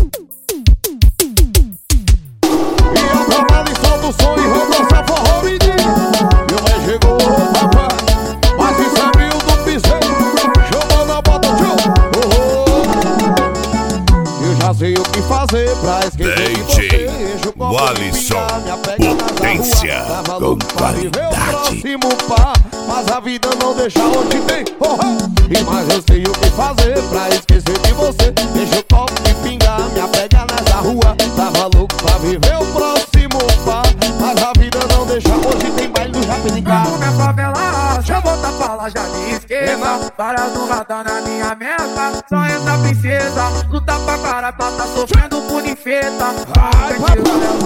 Sei o que fazer pra esquecer de você. O Alisson, potência com qualidade. Mas a vida não deixa onde tem. E mais eu sei o que fazer pra esquecer de você. Deixa o copo de pingar, me apega nessa rua. Tava louco pra viver o próximo par. Mas a vida não deixa hoje tem baile do Japinicar. Vamos minha favela, já vou tapar lá já de esquerda. Para do radar na minha meta. Só entra princesa, no tapa cara pra tá sofrendo por infeta. Vai, papai.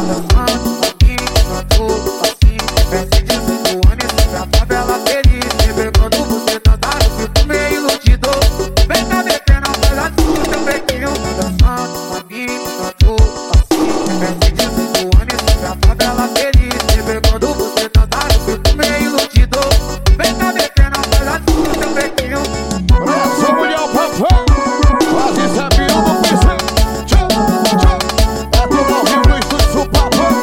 Pra favela feliz, sempre quando você dançar, eu fico meio iludido. Vem cá metendo a coisa do teu pequeno, dançando a mim, cantou assim. Peço desculpa, pra favela feliz, sempre quando você dançar, eu fico meio iludido. Vem cá metendo a coisa do teu pequeno. Essa mulher o papai, quase sabia do pincel. Tchau, tchau, tá tudo ao vivo no estúdio do papai.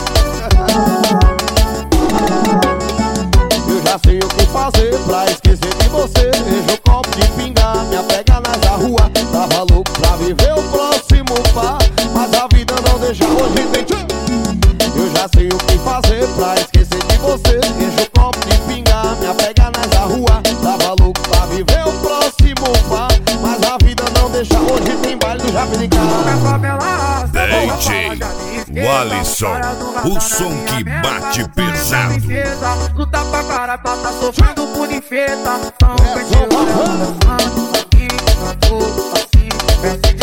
Já sei o que fazer pra esquecer de você. Vejo o copo de pingar, me apega nessa rua. Tava louco pra viver o próximo par. Mas a vida não deixa hoje tem. Eu já sei o que fazer pra esquecer de você. Vejo o copo de pingar, me apega nessa rua. Tava louco pra viver o próximo par. Mas a vida não deixa hoje tem baile do Japinicar. DJ, o Alisson, o som que bate pesado. No tapa cara pra tá sofrendo por infeta. São